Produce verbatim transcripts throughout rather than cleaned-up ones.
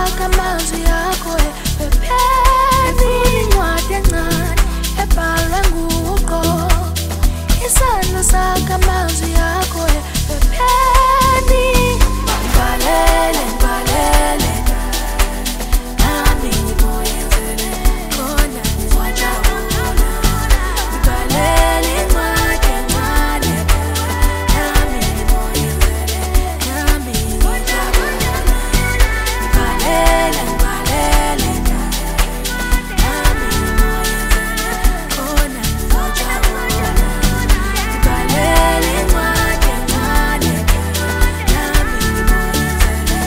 saka amazwi akho ephepheni incwadi encane ebhalwe nguqo isandla saka amazwi akho ephepheni ngibhalele ngibhalele nami ngimoyenzele khona ngizojabula ngibhalele incwadi encane nami ngimoyenzele nami ngijabula ngibhalele ngibhalele nami ngimoyenzele khona ngizojabula ngibhalele incwadi encane nami ngimoyenzele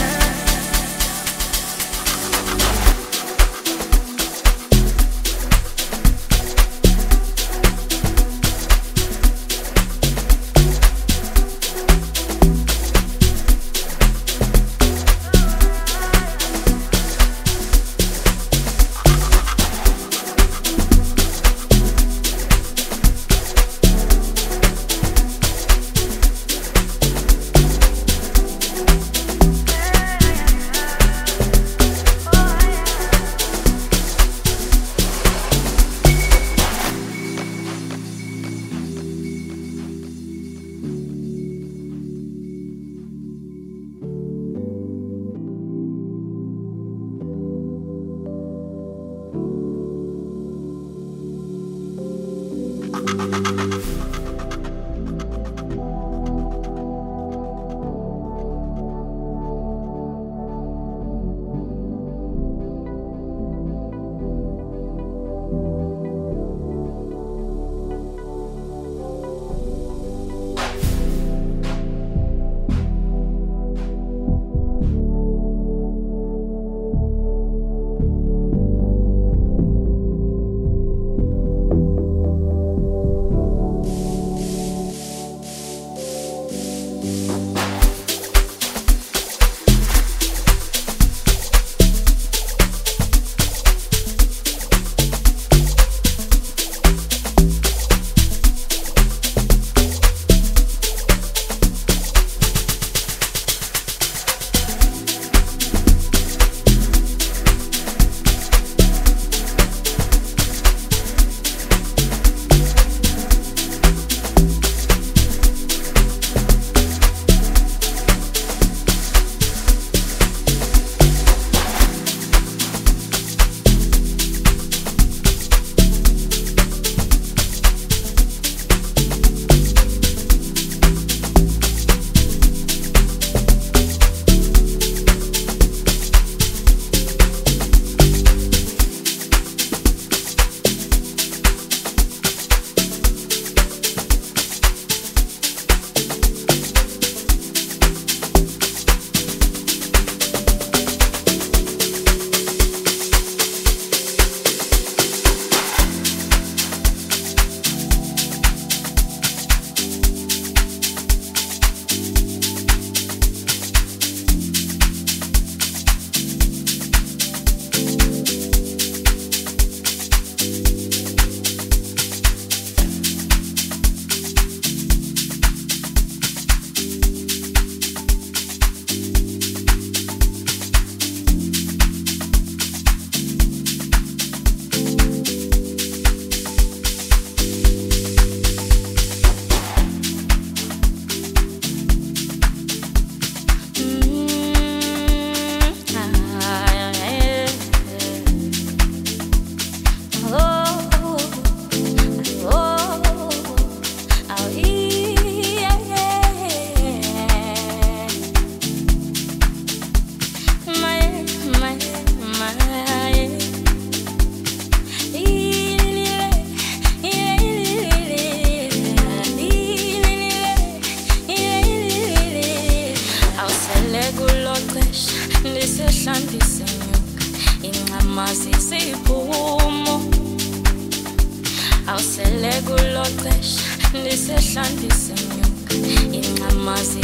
awusele kuloqesha lisehlandisa inyuka inqamazi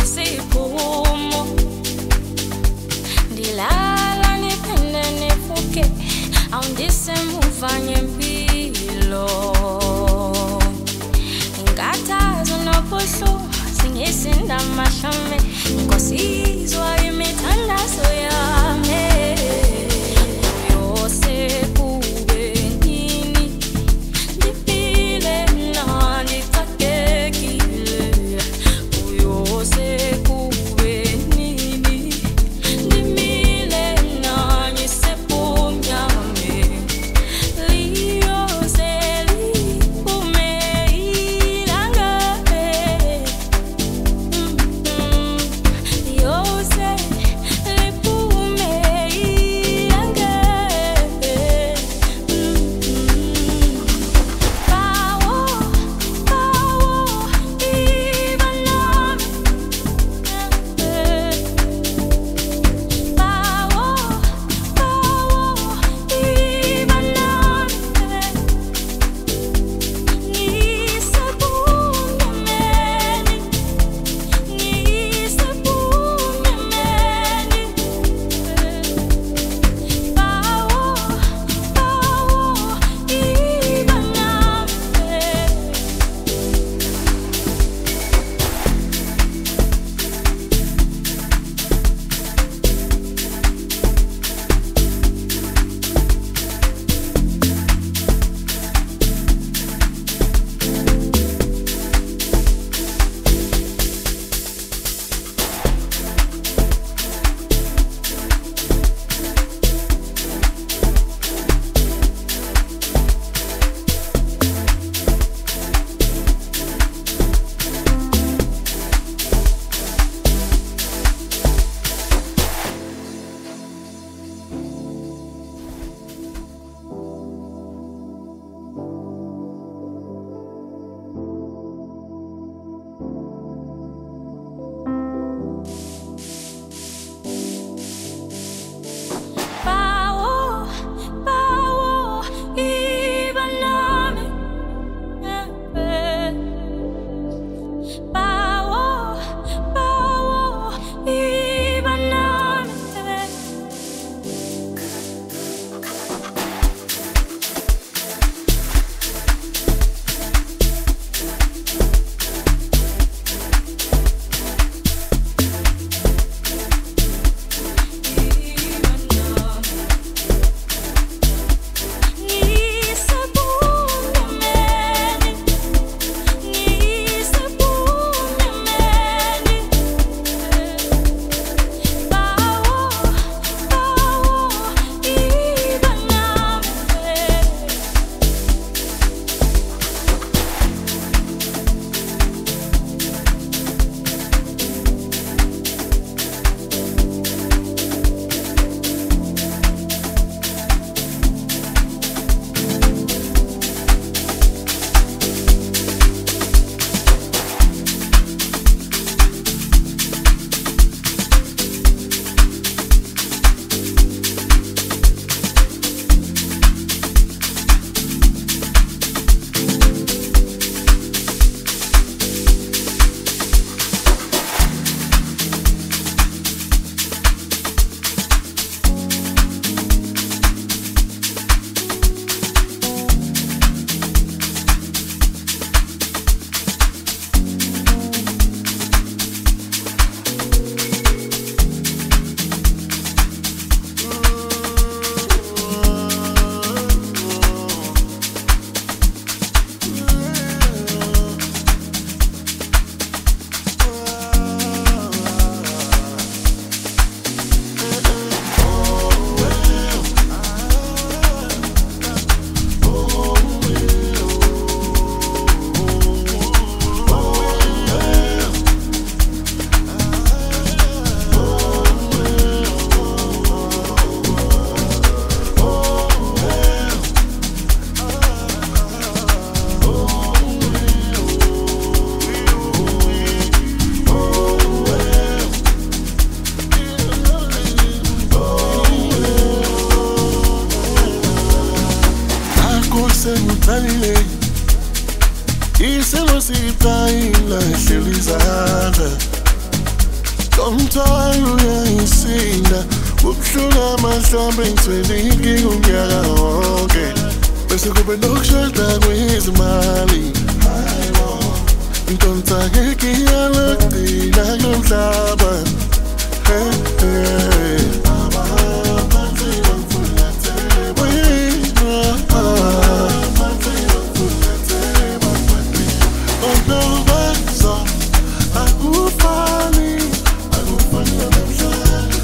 siphumo ndilala niphinde nifuke awundisemuva ngempilo inkathazo nobuhlungu singisinda amahlome nkosizwa imithandazo yami senguthalile iselo sipayila ehlelizandla Komthwalo uyangisinda Ubuhlungu amahlambe ngithwelike umnyaka wonke Bese kube nokushada kwezimali Nkontsake kiyalakudina kulomhlaba Hey, hey Abaphansi bangifulathele Wena Abaphansi bangifulathele Onokwaza akufani Akufani namhlanje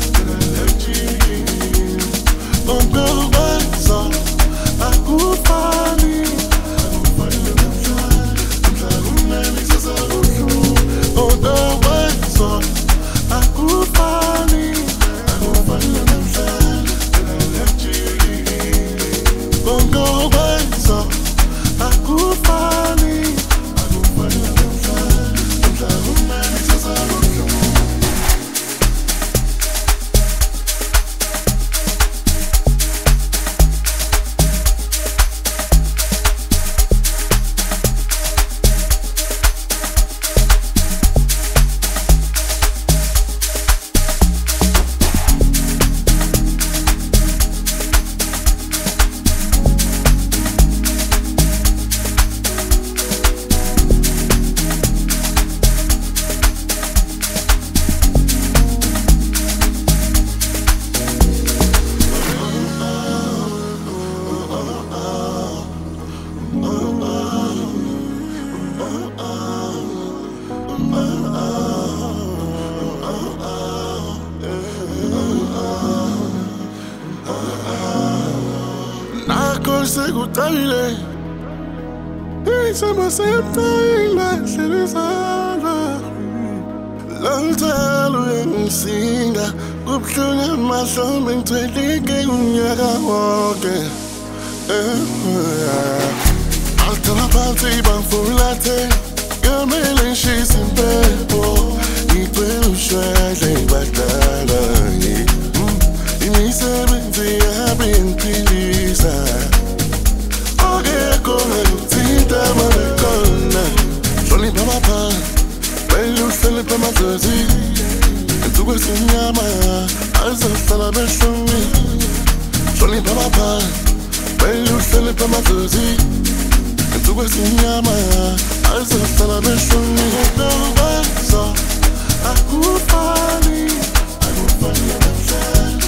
Onokwaza akufani Akufani namhlanje Mhlala umnelisa saluhlu Onokwaza akufani Akufani namhlanje Onokwaza akufani Akufani namhlanje Mhlala umnelisa saluhlu Sekutayile Isema septayile Hlelizandla Lomthwalo uyangisinda Ubuhlungu amahlambe ngithwelike umnyaka wonke Altala phansi bangifulathele Kumele ngishise impepho Ngicwele ushwele ngibadala Imisebenzi yabo yangiphilisa Ogeko ngithinta mabekhona Hlonipha abaphansi Kumele uhloniphe amadlozi Insuku esimnyama Azizohlala behlomile Hlonipha abaphansi Kumele uhloniphe amadlozi Insuku esimnyama Azizohlala behlomile Onokwaza akufani Akufani namhlanje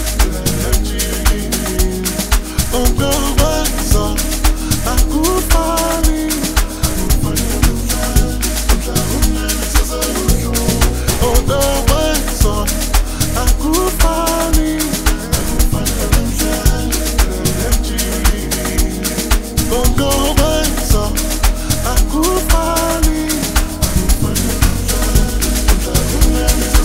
Onokwaza akufani Akufani namhlanje Mhlala umnelisa saluhlu Onokwaza akufani Akufani namhlanje Onokwaza akufani Akufani namhlanje Mhlala umnelisa saluhlu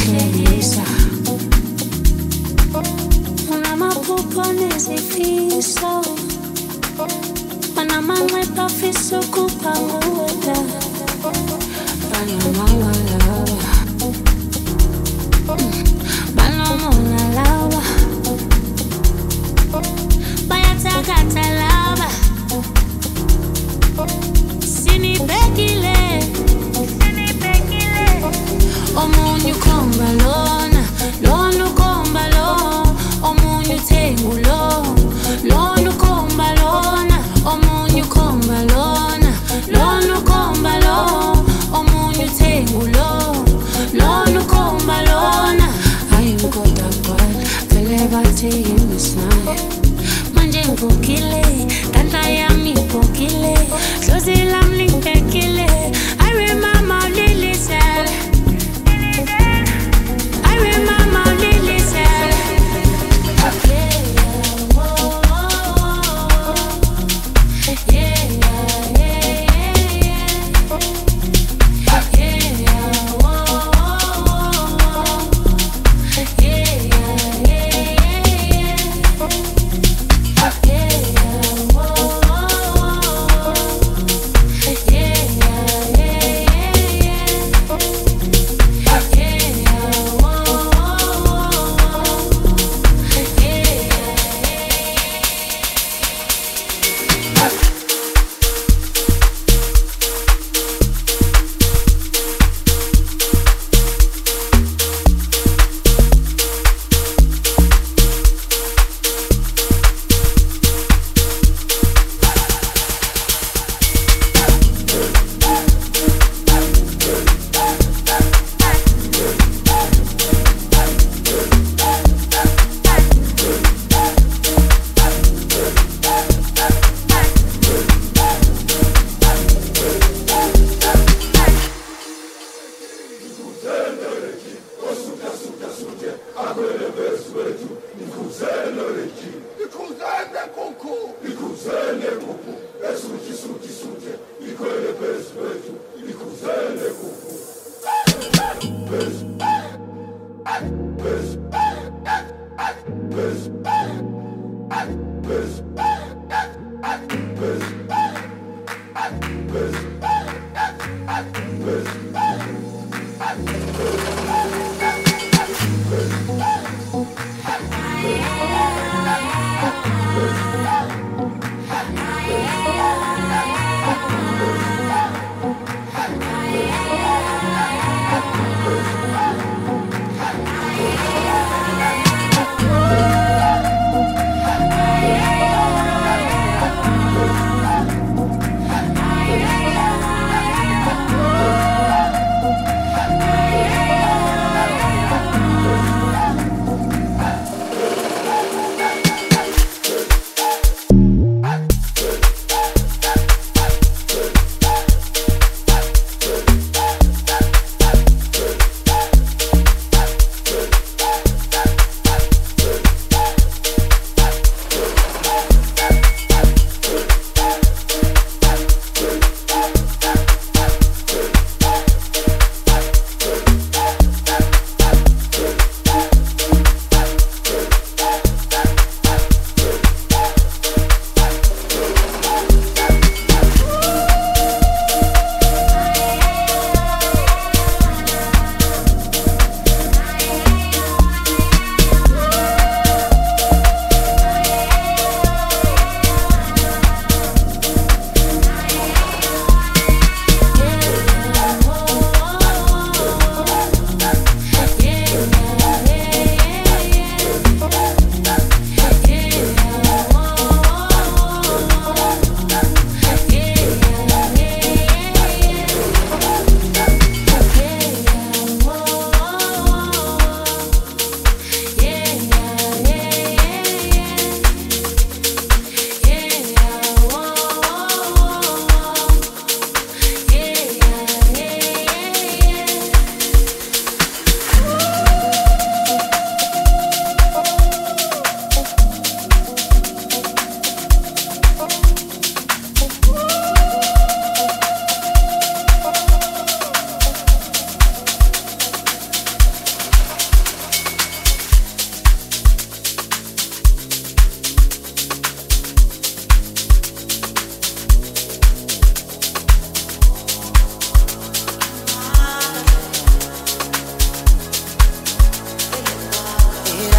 uyahlekisa unamaphupho nezifiso banamanxeba afisa ukuba nguweda banamangalaba banomona laba bayathakatha laba sinibekile sinibekile omunye ukhomba lona lona ukhomba lo omunye uthengu lo lona ukhomba lona omunye ukhomba lona lona ukhomba lo omunye uthengu lo lona ukhomba lona ayingoda bhala vele bathi yimisnaye manje ngivukile tanta yami ibhokile dlozi lami lingibhekile I remember Lily said I remember Lily said yeah, yeah, whoa, yeah, yeah, yeah, yeah, yeah, whoa, yeah, yeah, yeah.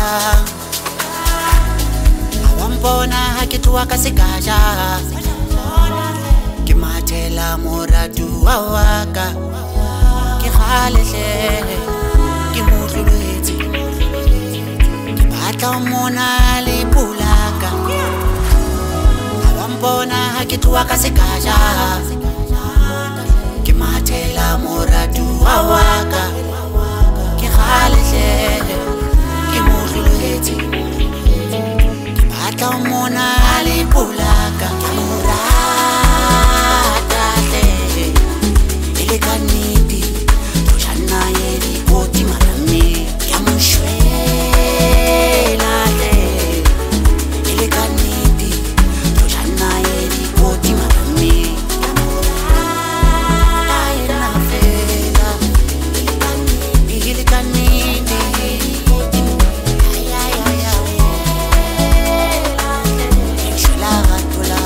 dulang awampona ha ke tloa ka sekaja ke mathela moratu wa waka ke kgalehle ke motloletse ke batla mona le pulaka awampona ha ke tloa ka sekaja ke mathela moratu wa waka ke kgalehle ke motloletse ke batla mona le pulaka ke morata hle ele kaniti to jana yedi poti marame ya moshwela hle ele kaniti to jana yedi poti marame ya morata yena fela ele kaniti poti ay ay ay ay shela gatola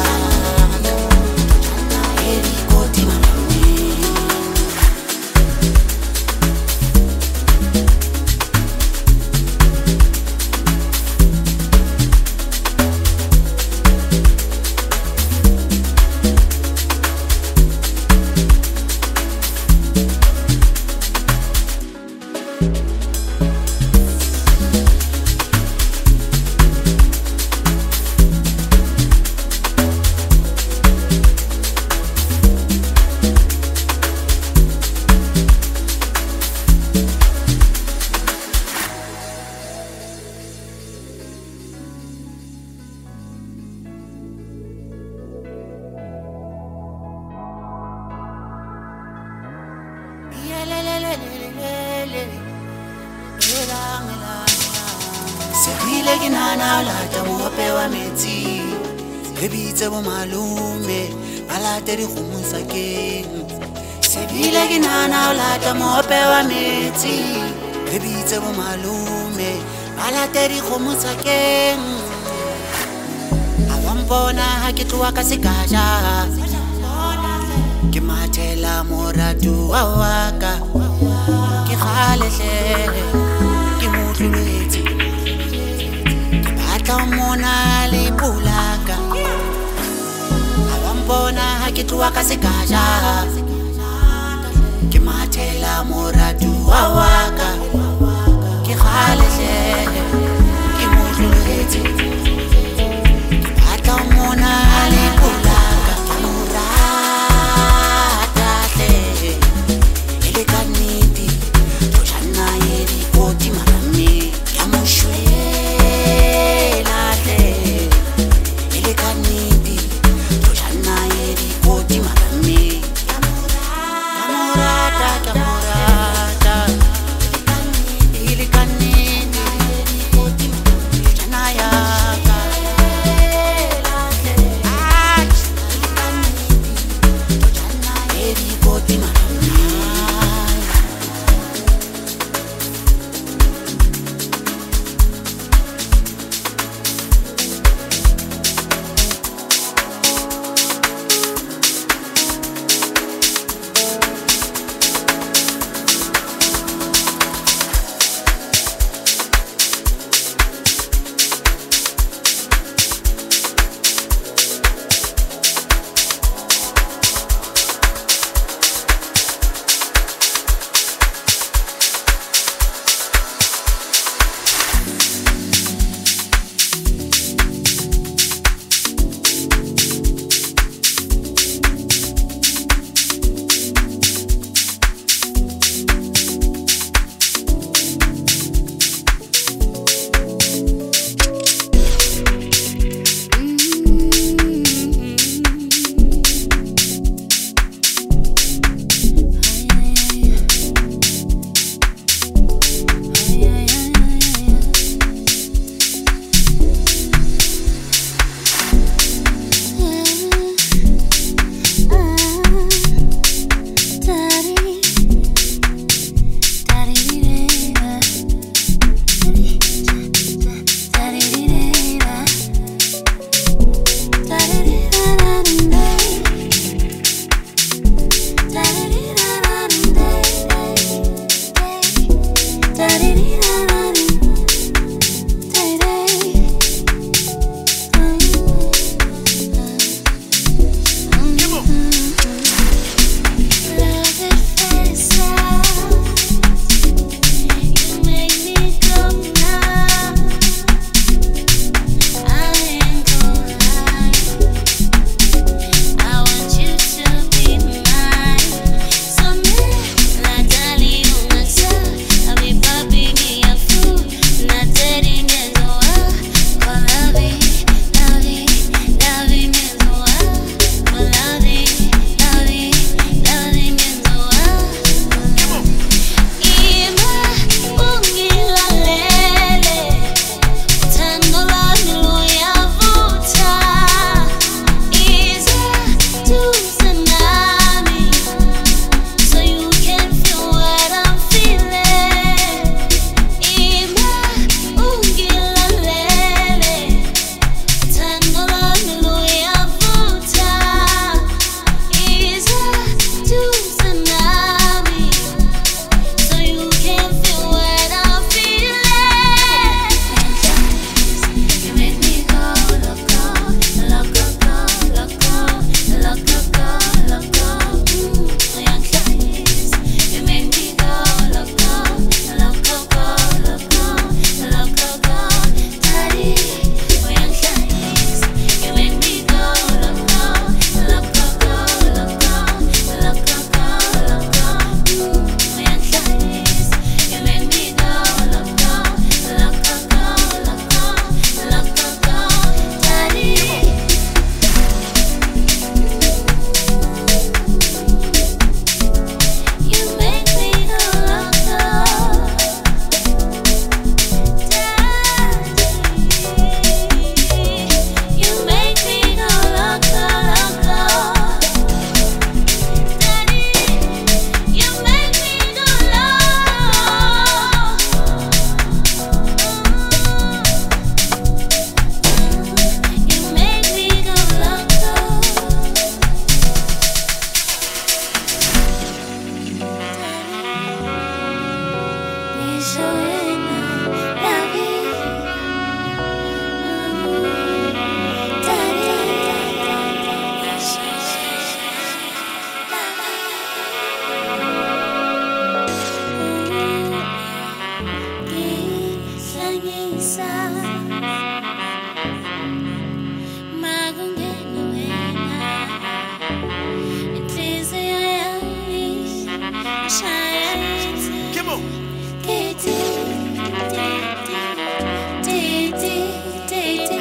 jana yedi poti marame. Sebile ke nana lata mope wa metsi re bitse bo malume ba late dikgomo sakeng sebile ke nana lata mope wa metsi re bitse bo malume ba late dikgomo sakeng awampona ha ke tloa ka sekaja ke mathela moratu wa waka ke kgalehle ke motloletse ke batla mona le pulaka awampona ha ke tloa ka sekaja ke mathela moratu wa waka ke kgalehle ke motloletse ke batla mona le pulaka ke morata hle ele kaniti to jana yedi poti marame ya moshwela hle ele kaniti to jana yedi poti marame ya morata ya morata Uyanhlanyisa makungena wena inhliziyo yami ishaya ithi Titi, titi, titi,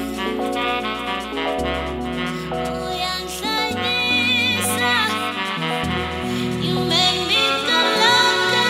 uyanhlanyisa. You make me go loco,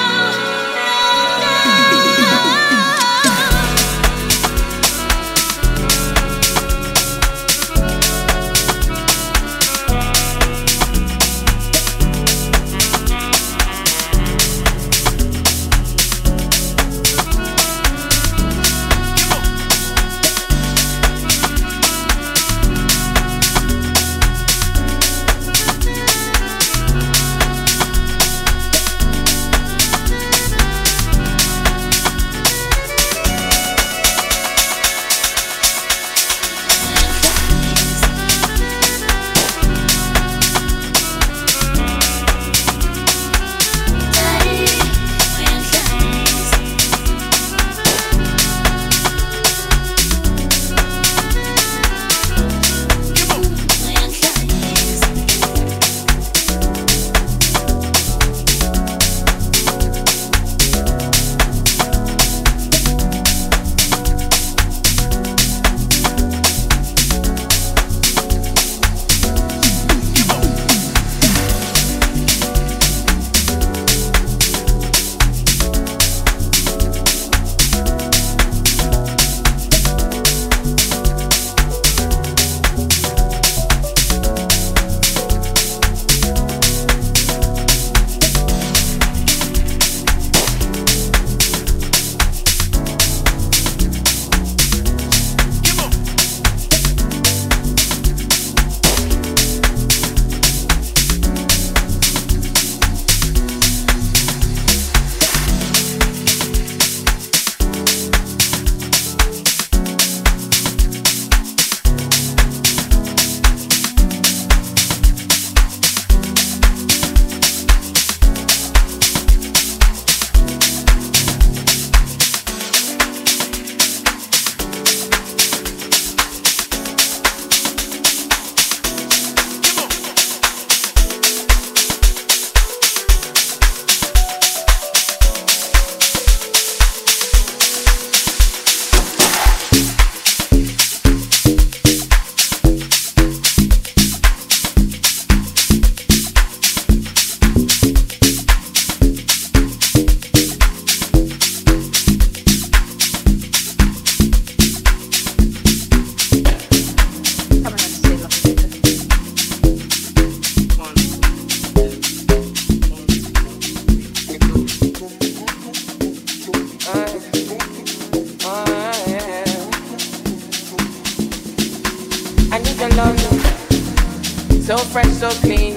so fresh, so clean.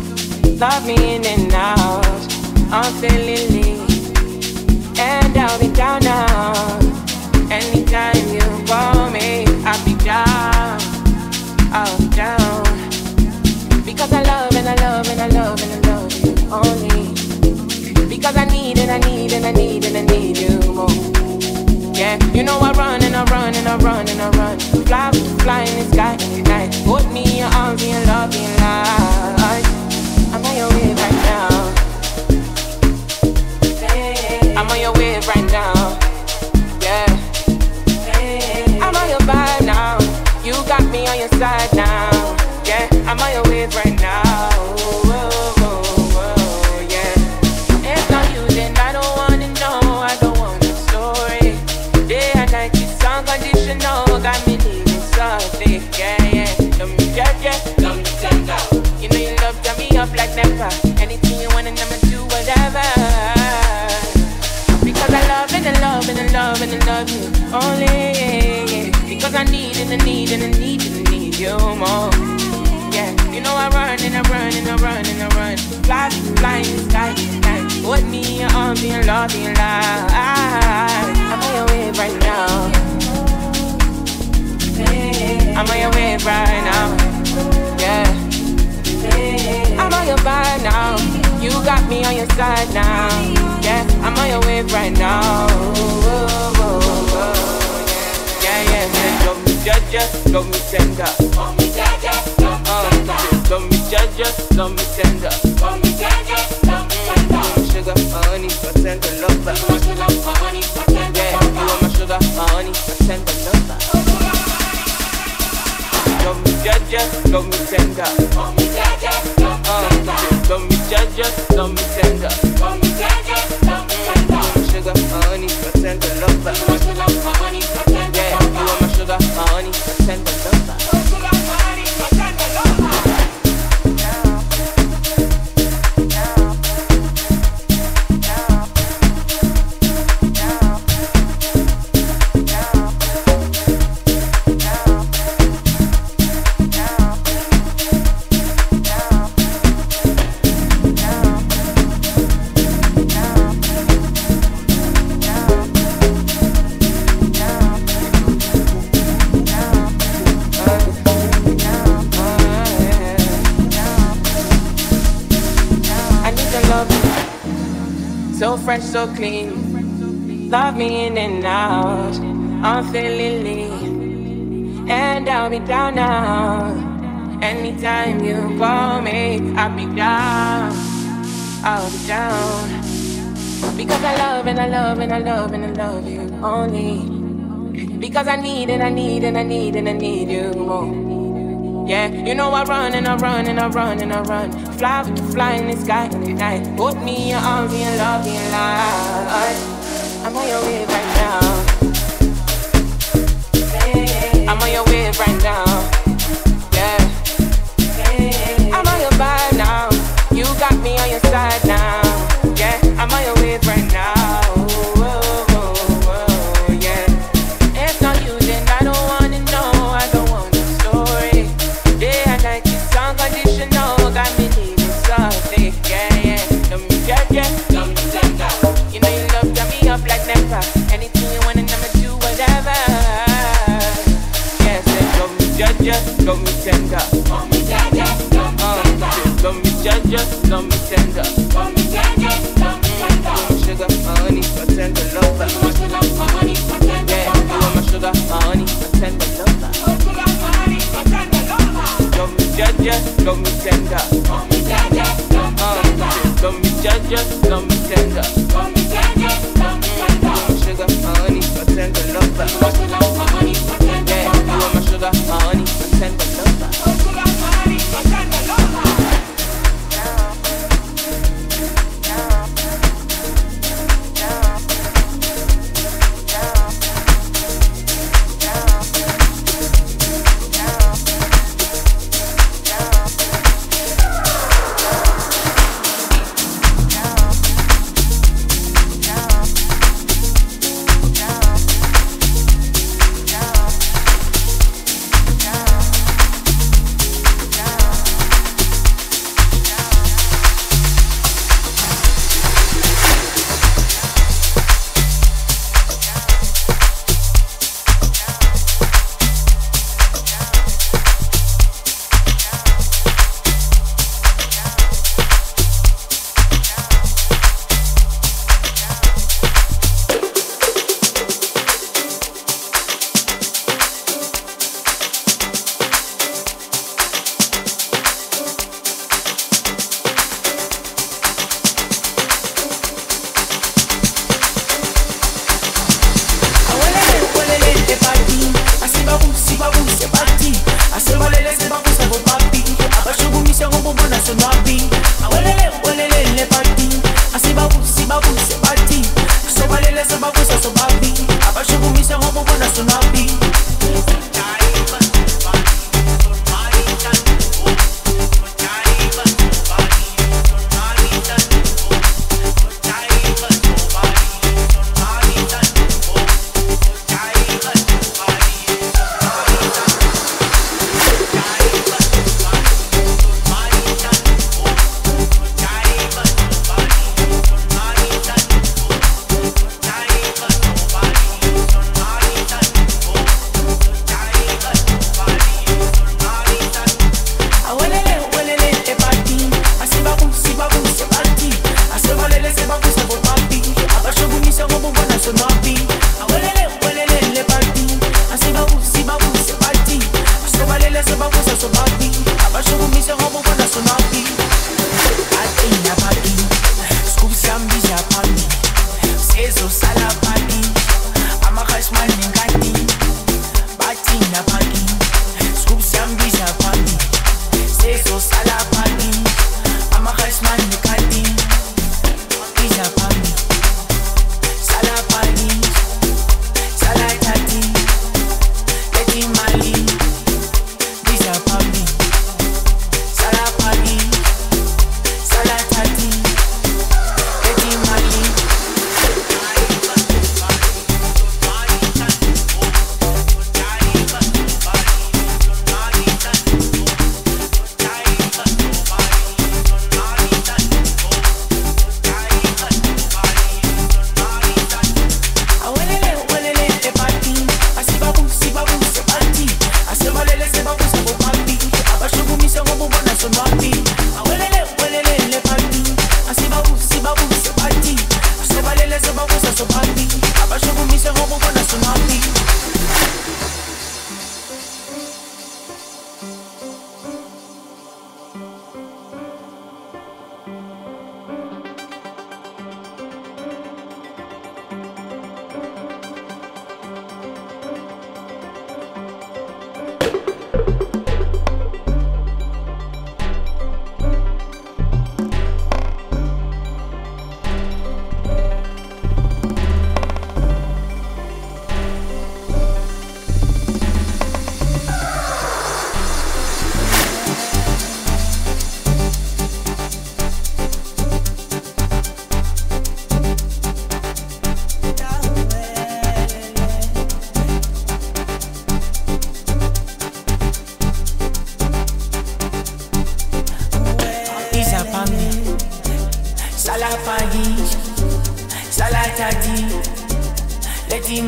Love me in and out. I'm feeling lean, and I'll be down now. Anytime you call me, I'll be down. I'll be down. Because I love and I love and I love and I love you only. Because I need and I need and I need and I need you more. Yeah, you know I run and I run and I run and I run. Fly, fly in the sky at night. Put me in your arms and your love in light. I'm on your wave right now. I'm on your wave right now. Yeah. I'm on your vibe now. You got me on your side now. Yeah, I'm on your wave right now. Whoa, whoa, whoa, yeah. If not you, then I don't wanna know. I don't want the story. Day and night, it's unconditional. Got me leaving something. Yeah, yeah. Love me, yeah, yeah. Love me, tender. You know you love turn me up like never. Anything you want and I'ma do whatever. Because I love and I love and I love and I love you only. Yeah, yeah. Because I need and I need and I need and I need you more. Yeah, you know I run and I run and I run and I run. Fly, fly in the sky, sky. Put me in your arms and your love in life. I'm on your wave right now. I'm on your wave right now. Yeah. I'm on your vibe now. You got me on your side now. Yeah, I'm on your wave right now. Whoa, whoa, whoa. love me tender. Love me tender, love me tender. My sugar, my honey, my tender lover. My sugar, my honey, my tender lover. Yeah, you are my sugar, my honey, my tender lover. Love me jaja, love me tender. Love me jaja, love me tender. Love me jaja, love me tender. Love me jaja, love me tender. My sugar, my honey, my tender lover. My sugar, my honey, my tender lover. Yeah, you are my sugar, my honey, my tender lover. My sugar, my honey, my tender lover. So fresh, so clean. Love me in and out. I'm feeling lean. And I'll be down now. Anytime you call me, I'll be down. I'll be down. Because I love and I love and I love and I love you only. Because I need and I need and I need and I need you more. Yeah, you know I run and I run and I run and I run. Fly with the fly in the sky in the night. Put me in your arms and love me alive. I'm on your wave right now. I'm on your wave right now. Yeah, I'm on your vibe now. You got me on your side now. Yeah, I'm on your wave right now. Whoa, whoa, whoa, yeah. If not you, then I don't wanna know. I don't want a story. Day and night, it's unconditional. Got me leaving something. Yeah, yeah. Love me, yeah, yeah. Love me, tender. You know you love, got me up like never. Anything you want and I'ma do whatever. Yeah, say love me, yeah, yeah. Love me, tender. Love me, yeah, yeah. Love me, tender. Love me, yeah, yeah. Love me, tender. Love me, yeah, yeah. Love me, tender. My sugar, my honey, my tender lover. My sugar, my honey, my tender lover. Yeah, you are my sugar, my honey, my tender lover. My sugar, my honey, my tender lover. Love me, yeah, yeah. Love me, tender. Love me, yeah, yeah. Love me, tender. Love me, yeah, yeah. Love me, tender. Love me, yeah, yeah. Love me, tender. My sugar, my honey, my tender lover. My sugar, my honey, my tender lover. Yeah, you are my sugar, my honey, my tender lover. My sugar, my honey, my tender lover.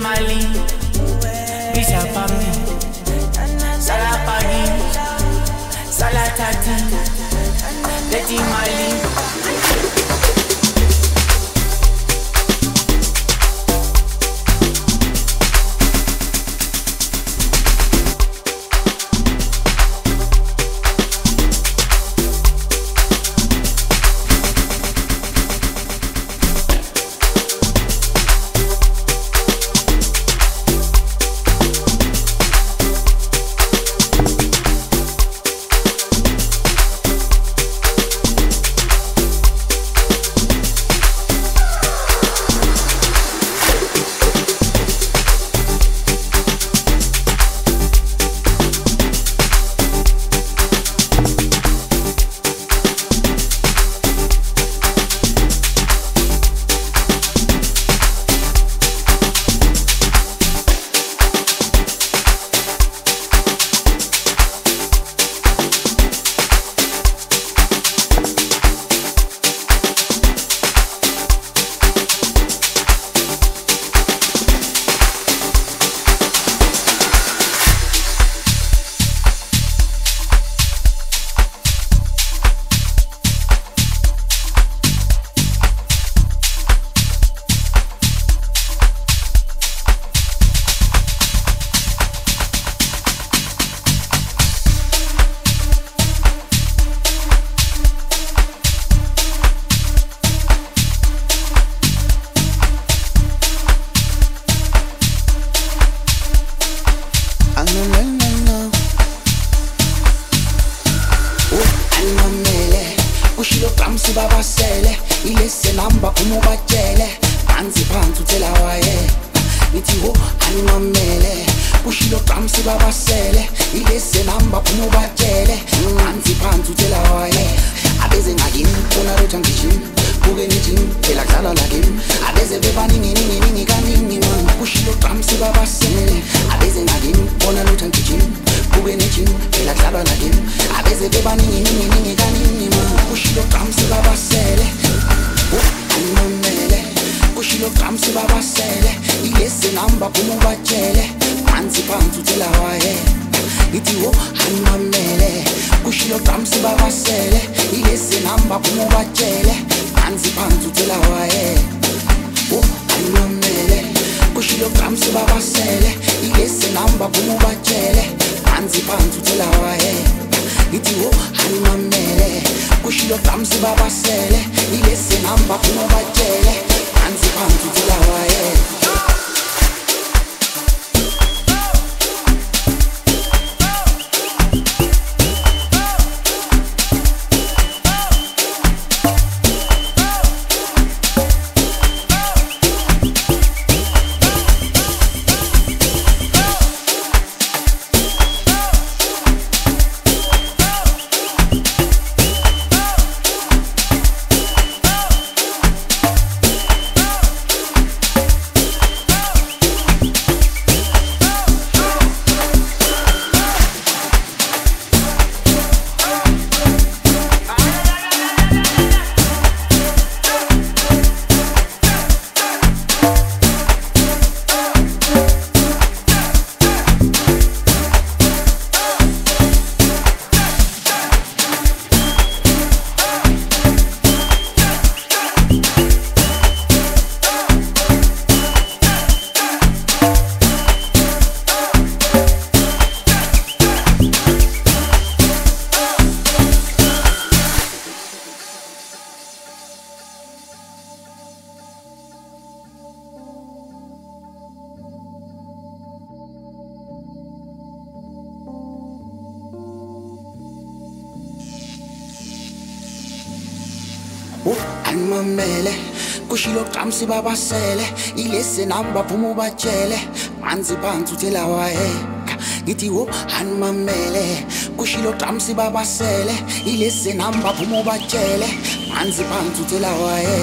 mali bisa pami sala pagi sala tati leti mali. Mamele kushilo kamsi baba sele ilese namba pumu bachele manzi pantsu tela wae ngithi wo han mamele kushilo kamsi baba sele ilese namba pumu bachele manzi pantsu tela wae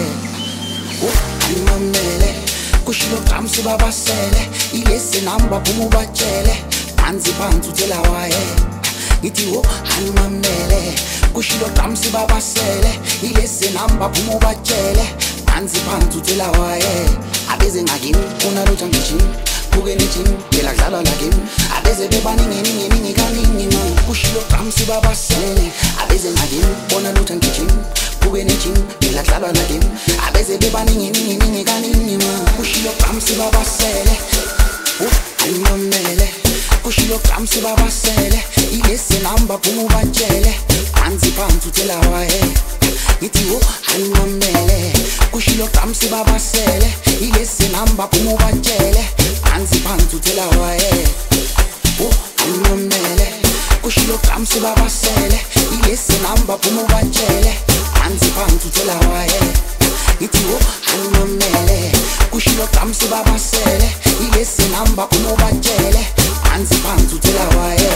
wo han mamele kushilo kamsi baba sele ilese namba pumu bachele manzi pantsu tela wae ngithi wo han mamele kushilo kamsi baba sele ilese namba pumu bachele manzi pantsu tela wae abeze ngakini kuna rocha ngichini buke nejim phela kudlalwa la game abeze bebaningi ningi ningi kaningi man kushilo kamsi babasele abeze ngakimi bona lutho ngijim buke nejim phela kudlalwa la game abeze bebaningi ningi ningi kaningi man kushilo kamsi babasele ayimamele kushilo kamsi babasele ilese namba phuma ubatshele phansi phansi uthela waye ngithi wo ayimamele kushilo kamsi babasele ilese namba phuma ubatshele phansi phansi uthela waye wo ayimamele kushilo kamsi babasele ilese namba phuma ubatshele phansi phansi uthela waye ngithi wo ayimamele kushilo kamsi babasele ilese namba phuma ubatshele phansi phansi uthela waye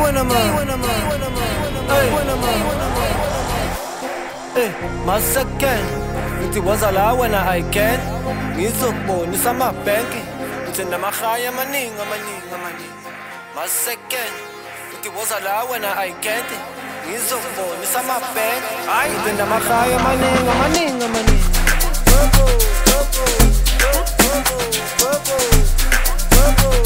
wena man Hey Hey Masaken Ngithi waza la wena I can Ngizokubonisa amabhenki Ngithi namahaya amaningi amaningi amaningi Masaken Ngithi waza la wena I can't Ngizokubonisa amabhenki Ngithi namahaya amaningi amaningi amaningi Purple, purple, purple, purple, purple